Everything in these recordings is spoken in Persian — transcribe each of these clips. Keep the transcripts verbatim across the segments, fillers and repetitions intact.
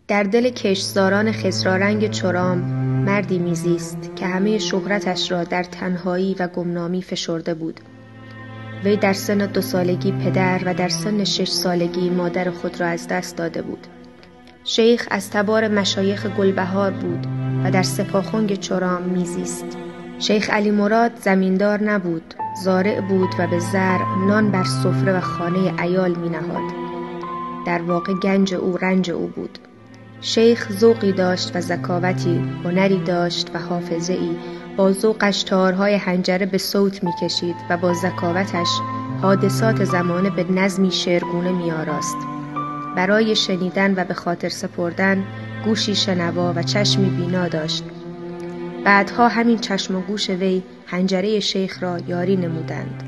در دل کشتزاران خضرارنگ چرام مردی میزیست که همه شهرتش را در تنهایی و گمنامی فشرده بود. وی در سن دو سالگی پدر و در سن شش سالگی مادر خود را از دست داده بود. شیخ از تبار مشایخ گلبهار بود و در سپاخنگ چرام میزیست. شیخ علی مراد زمیندار نبود، زارع بود و به زرع نان بر سفره و خانه عیال می نهاد. در واقع گنج او رنج او بود. شیخ ذوقی داشت و ذکاوتی، هنری داشت و حافظه‌ای. با ذوقش تارهای حنجره به صوت می کشید و با ذکاوتش حادثات زمانه به نظمی شعرگونه می آراست. برای شنیدن و به خاطر سپردن گوشی شنوا و چشمی بینا داشت. بعدها همین چشم و گوش وی حنجره شیخ را یاری نمودند.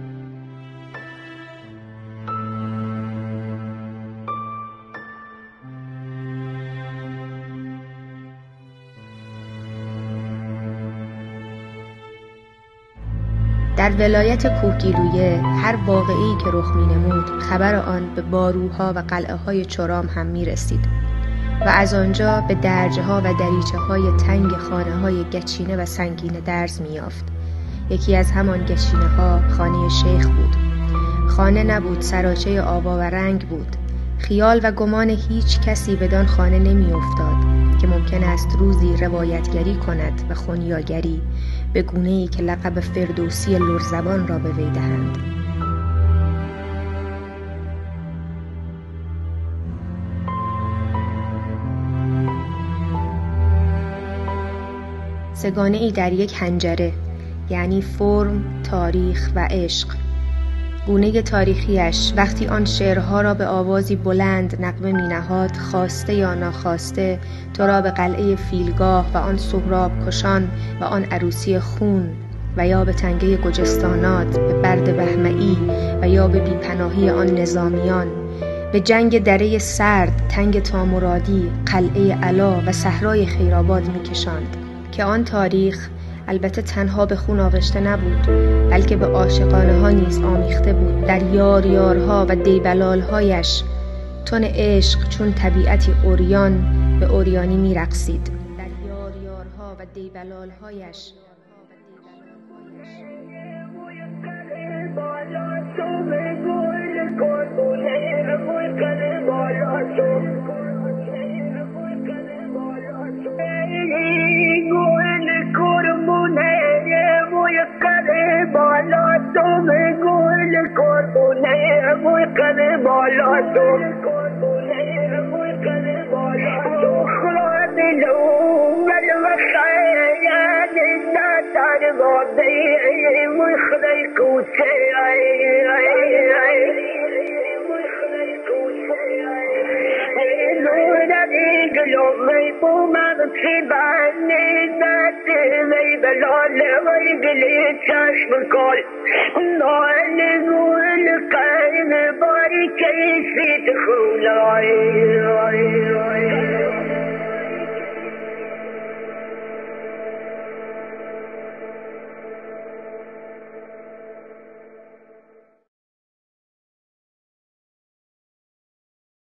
در ولایت کوهگیلویه هر واقعه‌ای که رخ می‌نمود خبر آن به باروها و قلعه های چرام هم می‌رسید و از آنجا به درجه‌ها و دریچه‌های تنگ خانه‌های گچینه و سنگین درز می‌یافت. یکی از همان گچینه‌ها خانه شیخ بود. خانه نبود، سراچه آوا و رنگ بود. خیال و گمان هیچ کسی بدان خانه نمی‌افتاد که ممکن است روزی روایتگری کند و خونیاگری، به گونه‌ای که لقب فردوسی لرزبان را به وی دهند. سگانه ای در یک حنجره، یعنی فرم، تاریخ و عشق. گونه تاریخیش وقتی آن شعرها را به آوازی بلند نغمه می نهاد، خواسته یا ناخواسته تو را به قلعه فیلگاه و آن سهراب کشان و آن عروسی خون و یا به تنگه گجستانات، به برد بهمعی و یا به بیپناهی آن نظامیان، به جنگ دره سرد، تنگ تامرادی، قلعه علا و صحرای خیرآباد می کشاند که آن تاریخ البته تنها به خون آغشته نبود، بلکه به عاشقانه ها نیز آمیخته بود. در یار یارها و دیبلالهایش تن عشق چون طبیعتی عریان به عریانی می رقصید. در یار یارها و دیبلالهایش نال قول قلب باری کیفی تخول